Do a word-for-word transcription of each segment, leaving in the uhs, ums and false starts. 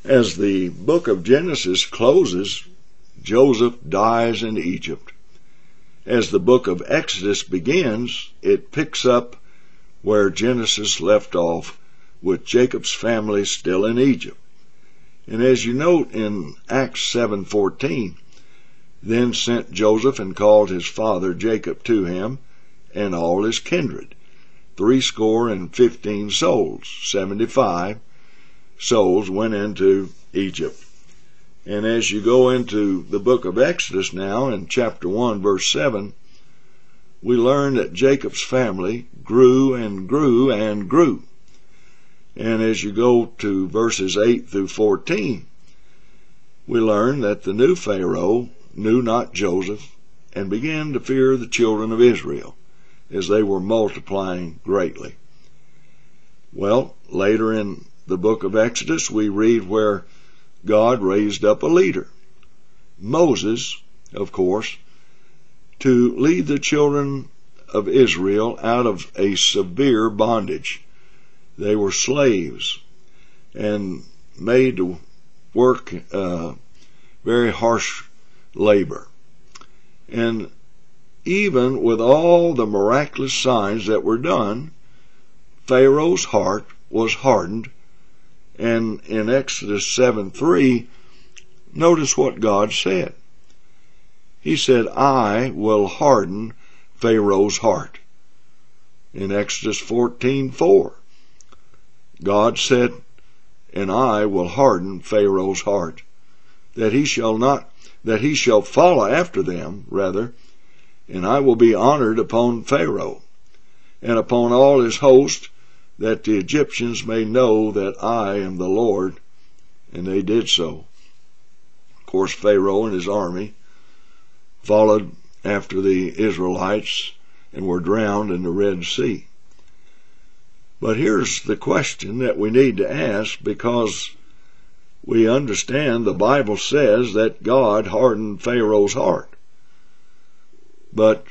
As the book of Genesis closes, Joseph dies in Egypt. As the book of Exodus begins, it picks up where Genesis left off, with Jacob's family still in Egypt. And as you note in Acts seven fourteen, then sent Joseph and called his father Jacob to him, and all his kindred, threescore and fifteen souls, seventy-five souls went into Egypt. And as you go into the book of Exodus now, in chapter one, verse seven, we learn that Jacob's family grew and grew and grew. And as you go to verses eight through fourteen, we learn that the new Pharaoh knew not Joseph and began to fear the children of Israel as they were multiplying greatly. Well, later in the book of Exodus, we read where God raised up a leader, Moses, of course, to lead the children of Israel out of a severe bondage. They were slaves and made to work uh, very harsh labor. And even with all the miraculous signs that were done, Pharaoh's heart was hardened. And in Exodus seven three, notice what God said. He said, I will harden Pharaoh's heart. In Exodus fourteen four, God said, and I will harden Pharaoh's heart, that he shall not, that he shall follow after them, rather, and I will be honored upon Pharaoh, and upon all his host, that the Egyptians may know that I am the Lord. And they did so. Of course, Pharaoh and his army followed after the Israelites and were drowned in the Red Sea. But here's the question that we need to ask, because we understand the Bible says that God hardened Pharaoh's heart. But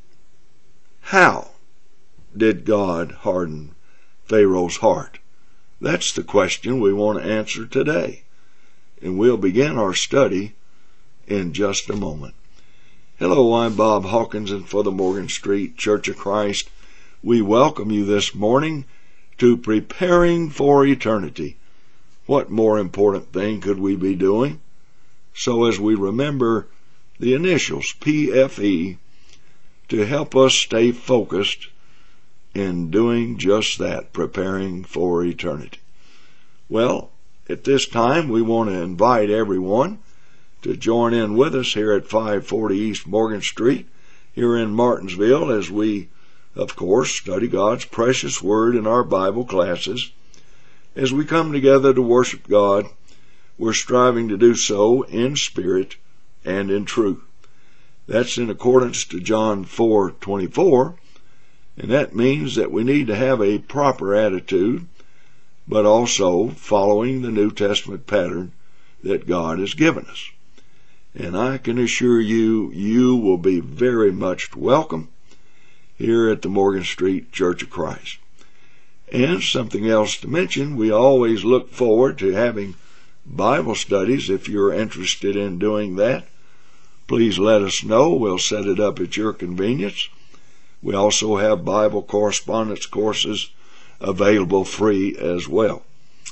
how did God harden Pharaoh's heart? That's the question we want to answer today. And we'll begin our study in just a moment. Hello, I'm Bob Hawkins, and for the Morgan Street Church of Christ, we welcome you this morning to Preparing for Eternity. What more important thing could we be doing? So as we remember the initials P F E to help us stay focused in doing just that, preparing for eternity. Well, at this time we want to invite everyone to join in with us here at five forty East Morgan Street here in Martinsville as we, of course, study God's precious Word in our Bible classes. As we come together to worship God, we're striving to do so in spirit and in truth. That's in accordance to John four twenty-four, and that means that we need to have a proper attitude, but also following the New Testament pattern that God has given us. And I can assure you, you will be very much welcome here at the Morgan Street Church of Christ. And something else to mention, we always look forward to having Bible studies. If you're interested in doing that, please let us know. We'll set it up at your convenience. We also have Bible correspondence courses available free as well.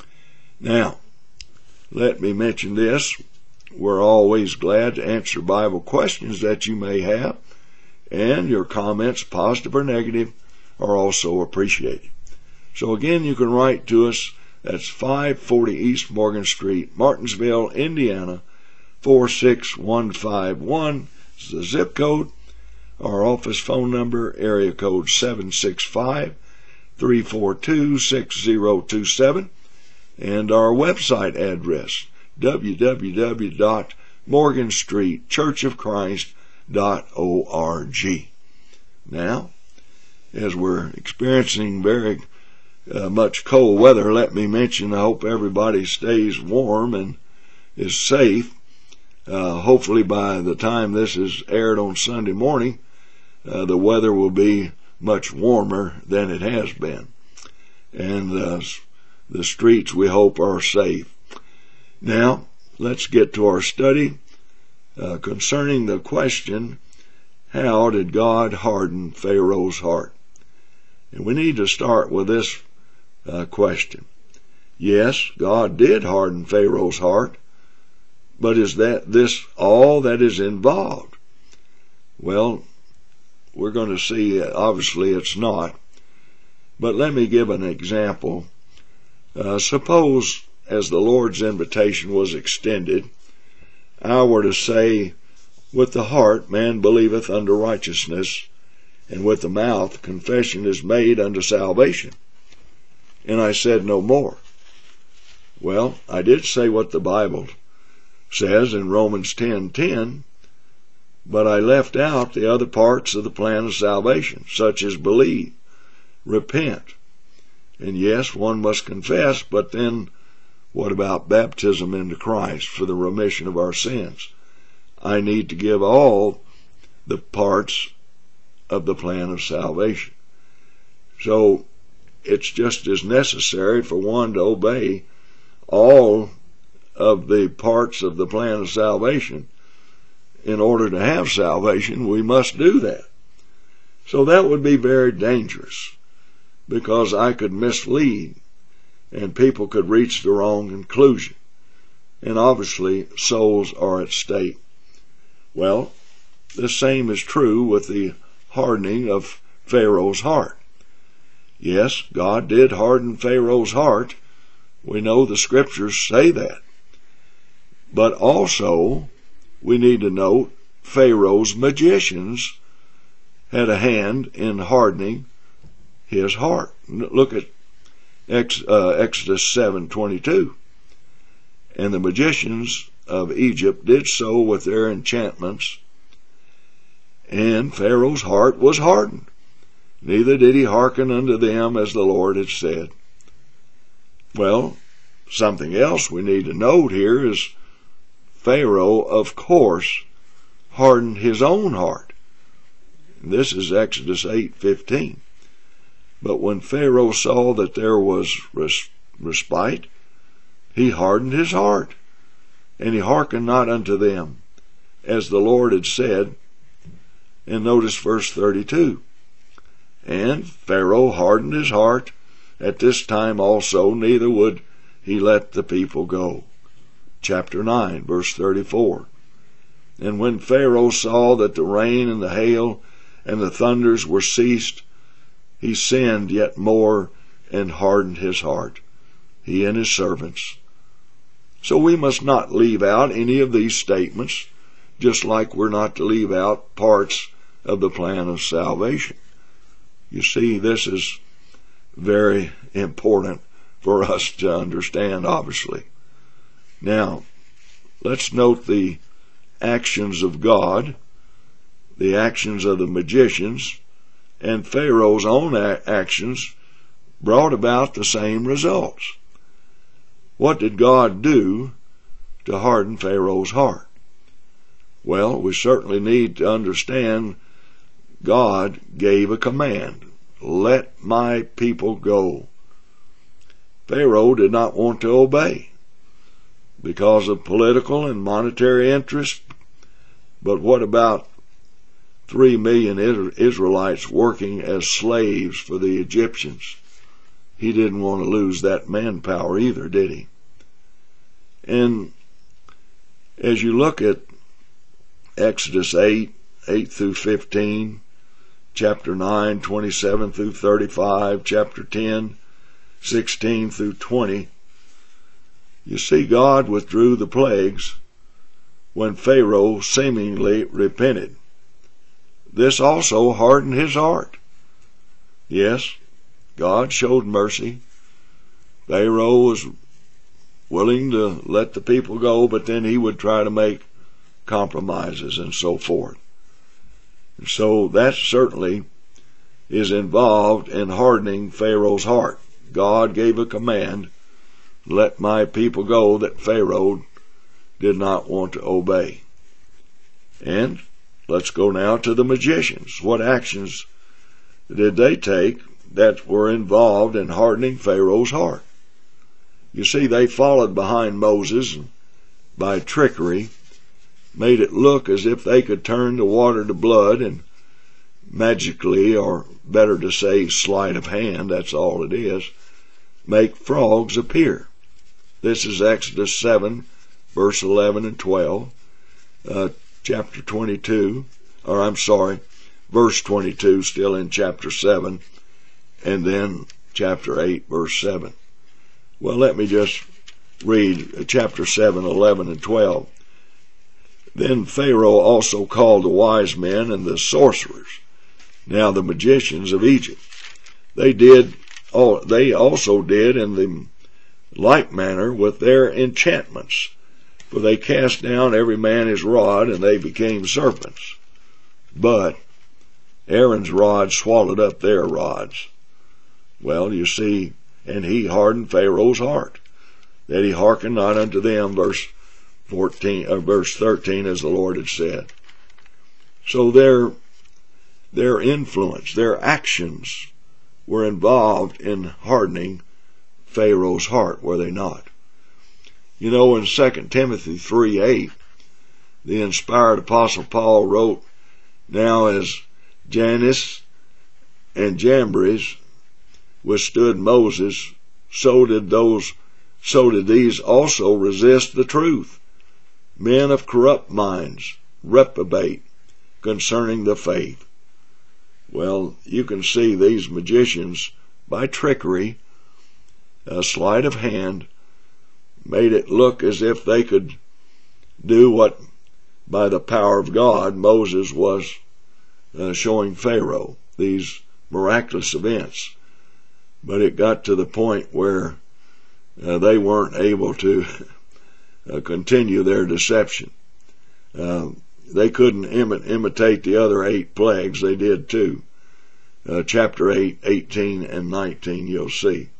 Now, let me mention this. We're always glad to answer Bible questions that you may have, and your comments, positive or negative, are also appreciated. So again, you can write to us. That's five forty East Morgan Street, Martinsville, Indiana, four six one five one is the zip code. Our office phone number, area code seven six five, three four two, six zero two seven, and our website address, w w w dot morgan street church of christ dot org. Now, as we're experiencing very uh, much cold weather, let me mention I hope everybody stays warm and is safe. Uh, hopefully by the time this is aired on Sunday morning, uh, the weather will be much warmer than it has been. And uh, the streets, we hope, are safe. Now, let's get to our study uh, concerning the question, how did God harden Pharaoh's heart? And we need to start with this uh, question. Yes, God did harden Pharaoh's heart, but is that this all that is involved? Well, we're going to see, obviously it's not. But let me give an example. Uh, suppose, as the Lord's invitation was extended, I were to say, with the heart man believeth unto righteousness, and with the mouth confession is made unto salvation. And I said no more. Well, I did say what the Bible says in Romans ten ten, but I left out the other parts of the plan of salvation, such as believe, repent. And yes, one must confess, but then what about baptism into Christ for the remission of our sins? I need to give all the parts of the plan of salvation. So it's just as necessary for one to obey all of the parts of the plan of salvation. In order to have salvation, we must do that. So that would be very dangerous, because I could mislead and people could reach the wrong conclusion. And obviously, souls are at stake. Well, the same is true with the hardening of Pharaoh's heart. Yes, God did harden Pharaoh's heart. We know the scriptures say that. But also, we need to note Pharaoh's magicians had a hand in hardening his heart. Look at Ex, uh, Exodus seven twenty-two. And the magicians of Egypt did so with their enchantments, and Pharaoh's heart was hardened. Neither did he hearken unto them as the Lord had said. Well, something else we need to note here is Pharaoh, of course, hardened his own heart. This is Exodus eight fifteen. But when Pharaoh saw that there was res- respite, he hardened his heart, and he hearkened not unto them, as the Lord had said. And notice verse thirty-two. And Pharaoh hardened his heart at this time also, neither would he let the people go. Chapter nine, verse thirty-four. And when Pharaoh saw that the rain and the hail and the thunders were ceased, he sinned yet more and hardened his heart, he and his servants. So we must not leave out any of these statements, just like we're not to leave out parts of the plan of salvation. You see, this is very important for us to understand, obviously. Now, let's note the actions of God, the actions of the magicians, and Pharaoh's own actions brought about the same results. What did God do to harden Pharaoh's heart? Well, we certainly need to understand God gave a command, let my people go. Pharaoh did not want to obey because of political and monetary interest. But what about three million Israelites working as slaves for the Egyptians? He didn't want to lose that manpower either, did he? And as you look at Exodus eight, eight through fifteen, chapter nine, twenty-seven through thirty-five, chapter ten, sixteen through twenty, you see God withdrew the plagues when Pharaoh seemingly repented. This also hardened his heart. Yes, God showed mercy. Pharaoh was willing to let the people go, but then he would try to make compromises and so forth. And so that certainly is involved in hardening Pharaoh's heart. God gave a command, let my people go, that Pharaoh did not want to obey. And let's go now to the magicians. What actions did they take that were involved in hardening Pharaoh's heart? You see, they followed behind Moses and by trickery made it look as if they could turn the water to blood and magically, or better to say sleight of hand, that's all it is, make frogs appear. This is Exodus seven, verse eleven and twelve, uh, chapter twenty-two, or I'm sorry, verse twenty-two, still in chapter seven, and then chapter eight, verse seven. Well, let me just read chapter seven, eleven, and twelve. Then Pharaoh also called the wise men and the sorcerers, now the magicians of Egypt. They did, all, they also did in the like manner with their enchantments, for they cast down every man his rod, and they became serpents. But Aaron's rod swallowed up their rods. Well, you see, and he hardened Pharaoh's heart, that he hearkened not unto them, verse fourteen, or verse thirteen, as the Lord had said. So their their influence, their actions were involved in hardening Pharaoh's heart, were they not? You know, in Second Timothy three eight, the inspired apostle Paul wrote, Now as Jannes and Jambres withstood Moses, so did those, so did these also resist the truth. Men of corrupt minds, reprobate concerning the faith. Well, you can see these magicians, by trickery, a sleight of hand, made it look as if they could do what, by the power of God, Moses was uh, showing Pharaoh, these miraculous events. But it got to the point where uh, they weren't able to uh, continue their deception. Uh, they couldn't imi- imitate the other eight plagues. They did too. Uh, chapter eight, eighteen and nineteen, you'll see.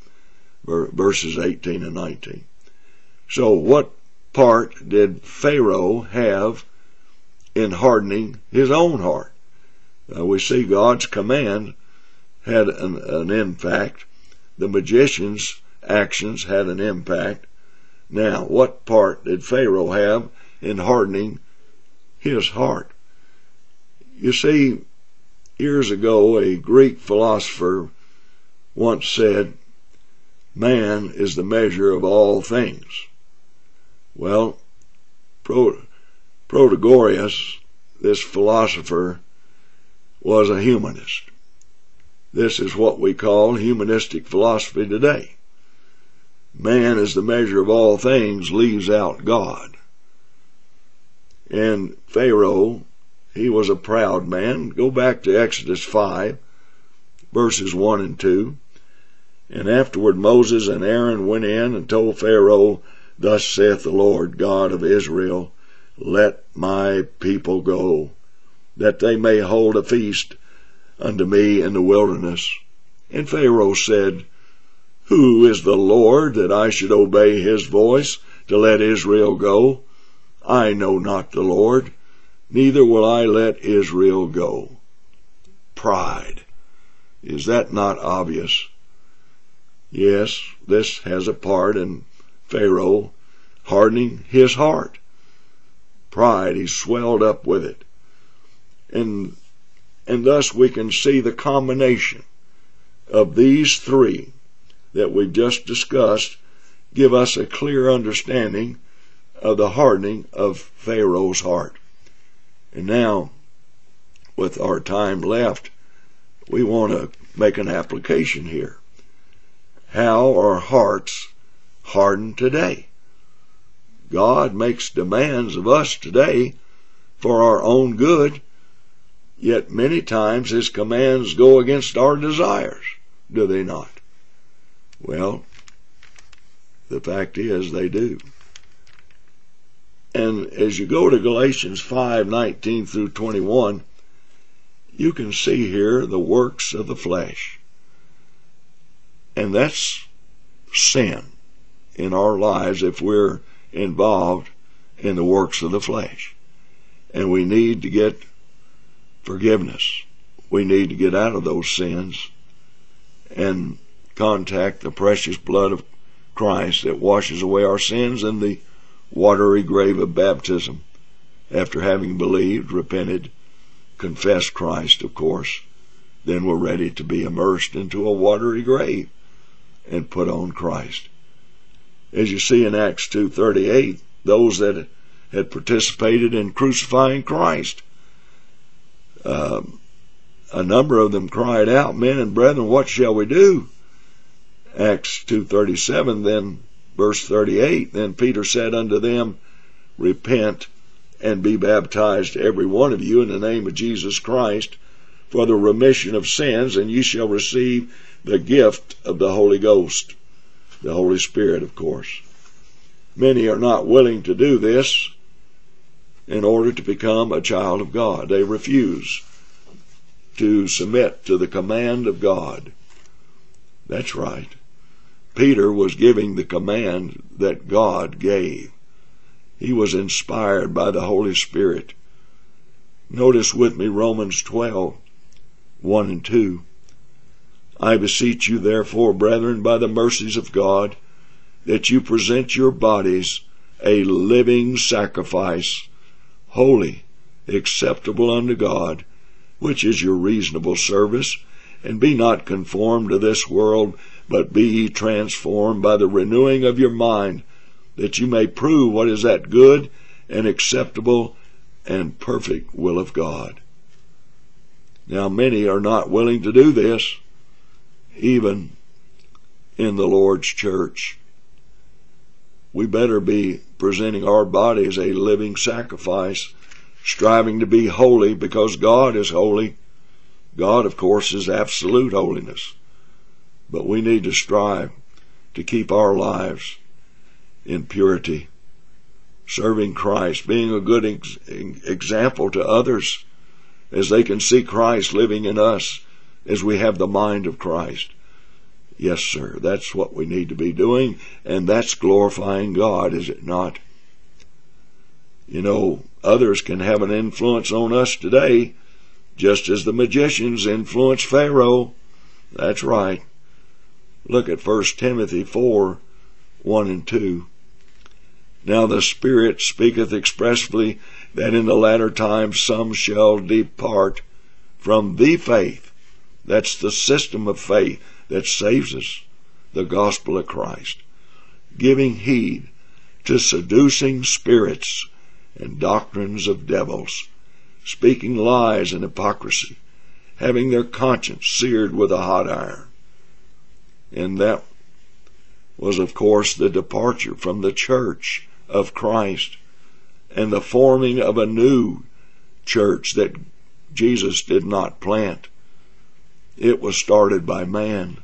Verses eighteen and nineteen. So what part did Pharaoh have in hardening his own heart? Uh, we see God's command had an, an impact. The magician's actions had an impact. Now, what part did Pharaoh have in hardening his heart? You see, years ago, a Greek philosopher once said, man is the measure of all things. Well, Protagoras, this philosopher, was a humanist. This is what we call humanistic philosophy today. Man is the measure of all things, leaves out God. And Pharaoh, he was a proud man. Go back to Exodus five, verses one and two. And afterward Moses and Aaron went in and told Pharaoh, Thus saith the Lord God of Israel, Let my people go, that they may hold a feast unto me in the wilderness. And Pharaoh said, Who is the Lord, that I should obey his voice to let Israel go? I know not the Lord, neither will I let Israel go. Pride. Is that not obvious? Yes, this has a part in Pharaoh hardening his heart. Pride, he swelled up with it. And and thus we can see the combination of these three that we've just discussed give us a clear understanding of the hardening of Pharaoh's heart. And now, with our time left, we want to make an application here. How are hearts hardened today? God makes demands of us today for our own good, yet many times his commands go against our desires, do they not? Well, the fact is they do. And as you go to Galatians five, nineteen through twenty-one, you can see here the works of the flesh. And that's sin in our lives if we're involved in the works of the flesh. And we need to get forgiveness. We need to get out of those sins and contact the precious blood of Christ that washes away our sins in the watery grave of baptism. After having believed, repented, confessed Christ, of course, then we're ready to be immersed into a watery grave and put on Christ. As you see in Acts two thirty-eight, those that had participated in crucifying Christ, uh, a number of them cried out, "Men and brethren, what shall we do?" Acts two thirty-seven, then verse thirty-eight, then Peter said unto them, "Repent and be baptized every one of you in the name of Jesus Christ for the remission of sins, and ye shall receive the gift of the Holy Ghost," the Holy Spirit, of course. Many are not willing to do this in order to become a child of God. They refuse to submit to the command of God. That's right. Peter was giving the command that God gave. He was inspired by the Holy Spirit. Notice with me Romans twelve, one and two. "I beseech you therefore, brethren, by the mercies of God, that you present your bodies a living sacrifice, holy, acceptable unto God, which is your reasonable service. And be not conformed to this world, but be ye transformed by the renewing of your mind, that you may prove what is that good and acceptable and perfect will of God." Now many are not willing to do this, even in the Lord's church. We better be presenting our body as a living sacrifice, striving to be holy because God is holy. God, of course, is absolute holiness. But we need to strive to keep our lives in purity, serving Christ, being a good ex- example to others as they can see Christ living in us as we have the mind of Christ. Yes, sir, that's what we need to be doing, and that's glorifying God, is it not? You know, others can have an influence on us today, just as the magicians influenced Pharaoh. That's right. Look at First Timothy four, one and two. "Now the Spirit speaketh expressly that in the latter times some shall depart from the faith." That's the system of faith that saves us, the gospel of Christ. "Giving heed to seducing spirits and doctrines of devils, speaking lies and hypocrisy, having their conscience seared with a hot iron." And that was, of course, the departure from the church of Christ and the forming of a new church that Jesus did not plant. It was started by man.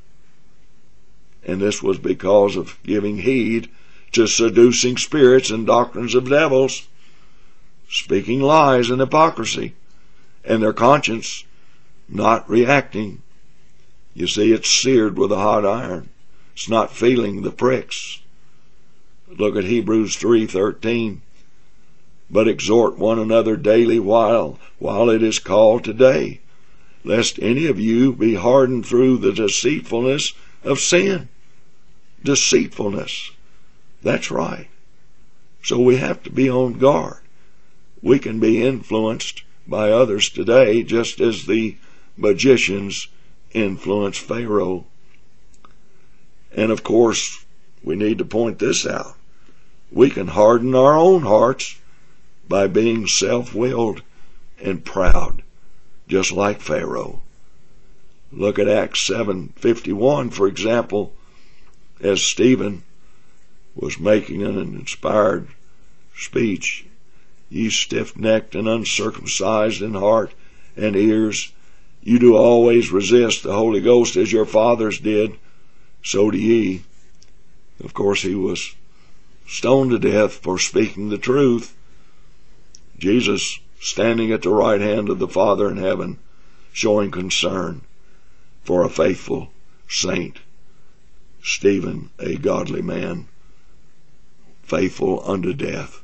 And this was because of giving heed to seducing spirits and doctrines of devils, speaking lies and hypocrisy, and their conscience not reacting. You see, it's seared with a hot iron. It's not feeling the pricks. Look at Hebrews three thirteen. "But exhort one another daily while while it is called today, lest any of you be hardened through the deceitfulness of sin." Deceitfulness. That's right. So we have to be on guard. We can be influenced by others today, just as the magicians influenced Pharaoh. And of course, we need to point this out. We can harden our own hearts by being self-willed and proud, just like Pharaoh. Look at Acts seven fifty-one, for example, as Stephen was making an inspired speech. "Ye stiff-necked and uncircumcised in heart and ears, you do always resist the Holy Ghost as your fathers did, so do ye." Of course, he was stoned to death for speaking the truth. Jesus standing at the right hand of the Father in heaven, showing concern for a faithful saint. Stephen, a godly man, faithful unto death.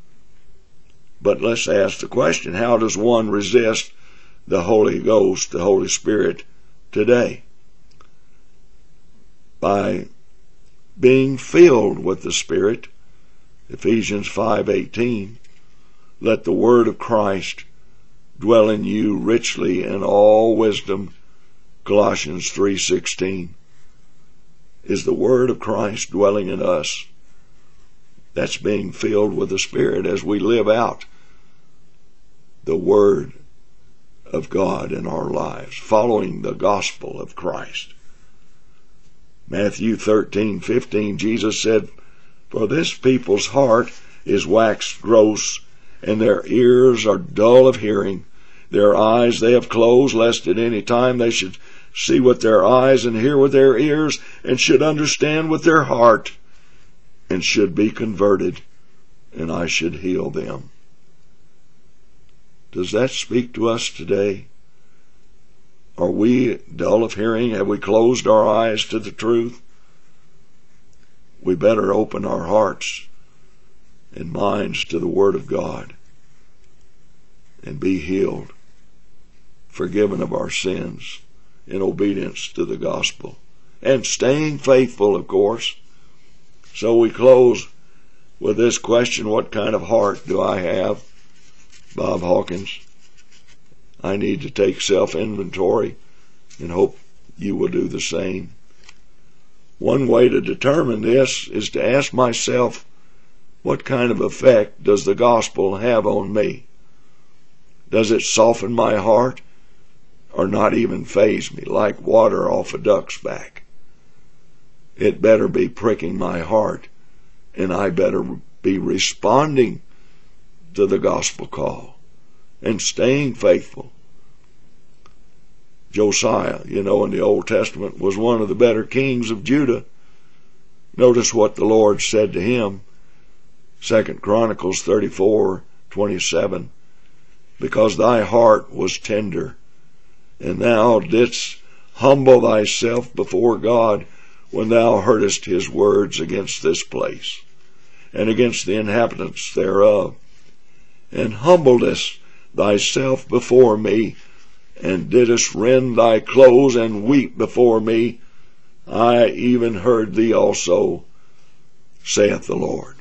But let's ask the question, how does one resist the Holy Ghost, the Holy Spirit, today? By being filled with the Spirit, Ephesians five eighteen. Let the word of Christ dwell in you richly in all wisdom, Colossians three sixteen. Is the word of Christ dwelling in us? That's being filled with the Spirit as we live out the word of God in our lives, following the gospel of Christ. Matthew thirteen fifteen, Jesus said, for this people's heart is waxed gross, and their ears are dull of hearing. Their eyes they have closed, lest at any time they should see with their eyes and hear with their ears, and should understand with their heart, and should be converted, and I should heal them. Does that speak to us today? Are we dull of hearing? Have we closed our eyes to the truth? We better open our hearts and minds to the Word of God and be healed, forgiven of our sins, in obedience to the gospel, and staying faithful, of course. So we close with this question, what kind of heart do I have? Bob Hawkins. I need to take self-inventory and hope you will do the same. One way to determine this is to ask myself, what kind of effect does the gospel have on me? Does it soften my heart or not even faze me like water off a duck's back? It better be pricking my heart, and I better be responding to the gospel call and staying faithful. Josiah, you know, in the Old Testament, was one of the better kings of Judah. Notice what the Lord said to him, Second Chronicles thirty-four twenty-seven, because thy heart was tender, and thou didst humble thyself before God when thou heardest his words against this place, and against the inhabitants thereof, and humbledest thyself before me, and didst rend thy clothes and weep before me, I even heard thee also, saith the Lord.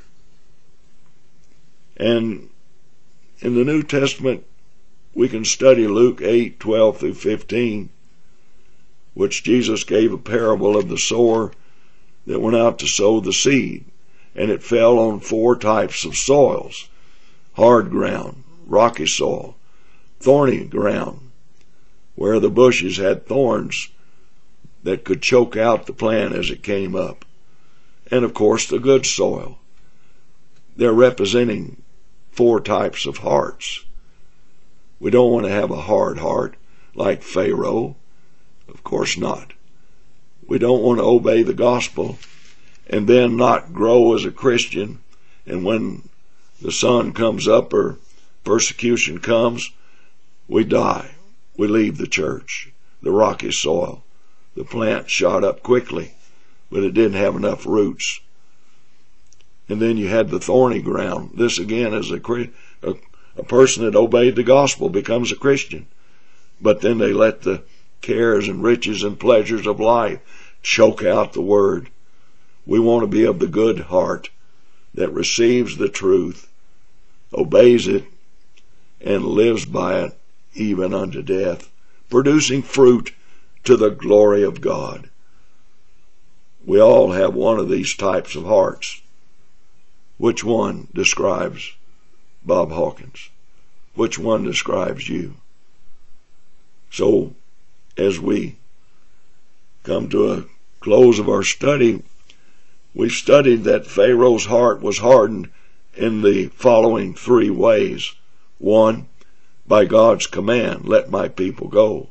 And in the New Testament, we can study Luke eight twelve through fifteen, which Jesus gave a parable of the sower that went out to sow the seed, and it fell on four types of soils: hard ground, rocky soil, thorny ground, where the bushes had thorns that could choke out the plant as it came up, and of course the good soil. They're representing four types of hearts. We don't want to have a hard heart like Pharaoh. Of course not. We don't want to obey the gospel and then not grow as a Christian, and when the sun comes up or persecution comes, we die. We leave the church. The rocky soil. The plant shot up quickly, but it didn't have enough roots. And then you had the thorny ground. This again is a, a, a person that obeyed the gospel becomes a Christian. But then they let the cares and riches and pleasures of life choke out the word. We want to be of the good heart that receives the truth, obeys it, and lives by it even unto death, producing fruit to the glory of God. We all have one of these types of hearts. Which one describes Bob Hawkins? Which one describes you? So, as we come to a close of our study, we've studied that Pharaoh's heart was hardened in the following three ways. One, by God's command, let my people go.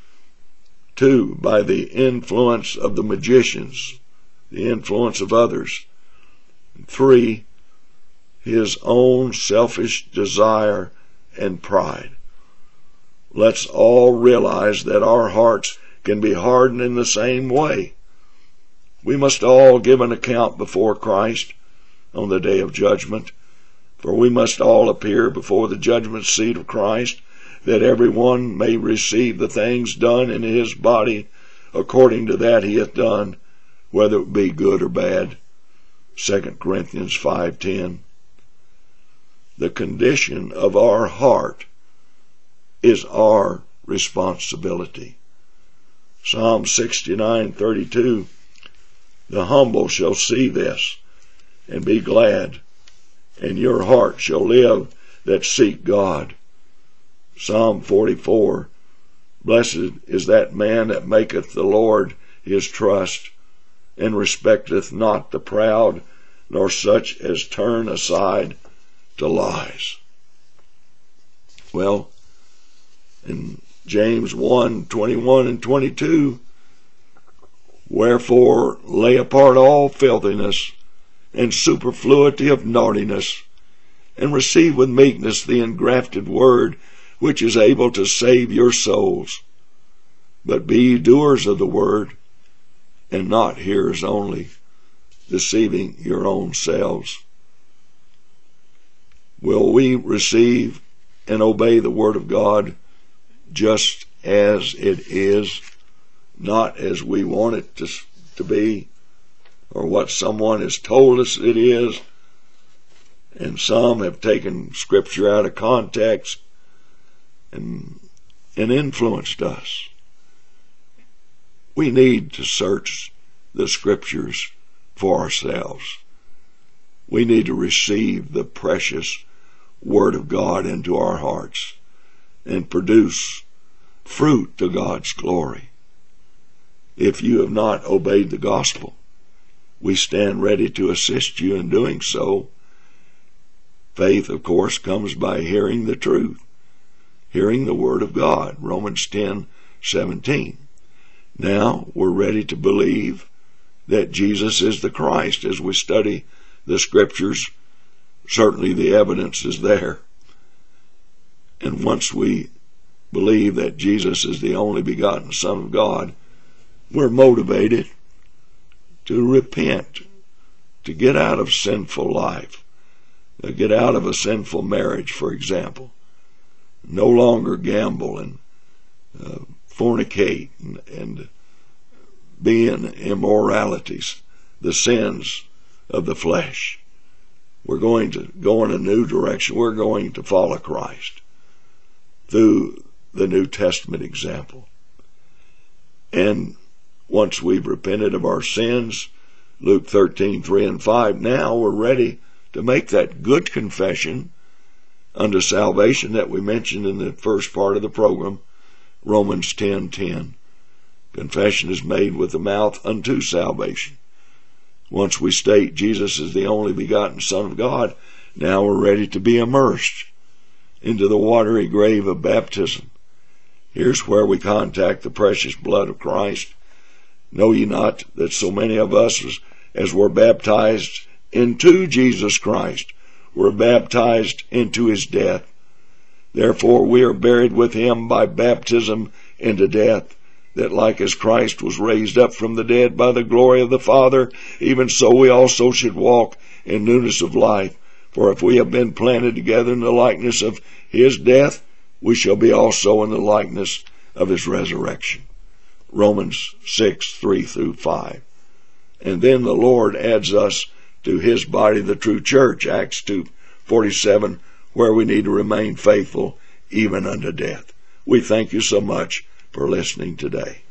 Two, by the influence of the magicians, the influence of others. And three, his own selfish desire and pride. Let's all realize that our hearts can be hardened in the same way. We must all give an account before Christ on the day of judgment, for we must all appear before the judgment seat of Christ, that every one may receive the things done in his body according to that he hath done, whether it be good or bad. Second Corinthians five ten. The condition of our heart is our responsibility. Psalm sixty-nine thirty-two. The humble shall see this and be glad, and your heart shall live that seek God. Psalm forty-four. Blessed is that man that maketh the Lord his trust, and respecteth not the proud, nor such as turn aside to lies. Well, in James one twenty-one and twenty-two, wherefore lay apart all filthiness and superfluity of naughtiness, and receive with meekness the engrafted word, which is able to save your souls. But be ye doers of the word, and not hearers only, deceiving your own selves. Will we receive and obey the word of God just as it is, not as we want it to, to be, or what someone has told us it is? And some have taken Scripture out of context and, and influenced us. We need to search the Scriptures for ourselves. We need to receive the precious Word of God into our hearts and produce fruit to God's glory. If you have not obeyed the gospel, we stand ready to assist you in doing so. Faith, of course, comes by hearing the truth, hearing the Word of God, Romans ten seventeen. Now we're ready to believe that Jesus is the Christ. As we study the Scriptures, certainly the evidence is there. And once we believe that Jesus is the only begotten Son of God, we're motivated to repent, to get out of sinful life, to get out of a sinful marriage, for example, no longer gamble and uh, fornicate and, and be in immoralities, the sins of the flesh. We're going to go in a new direction. We're going to follow Christ through the New Testament example. And once we've repented of our sins, Luke thirteen three and five, now we're ready to make that good confession unto salvation that we mentioned in the first part of the program, Romans ten ten. Confession is made with the mouth unto salvation. Once we state Jesus is the only begotten Son of God, now we're ready to be immersed into the watery grave of baptism. Here's where we contact the precious blood of Christ. Know ye not that so many of us as, as were baptized into Jesus Christ were baptized into his death? Therefore we are buried with him by baptism into death, that like as Christ was raised up from the dead by the glory of the Father, even so we also should walk in newness of life. For if we have been planted together in the likeness of his death, we shall be also in the likeness of his resurrection. Romans six three through five. And then the Lord adds us to his body, the true church, Acts two forty-seven, where we need to remain faithful even unto death. We thank you so much for listening today.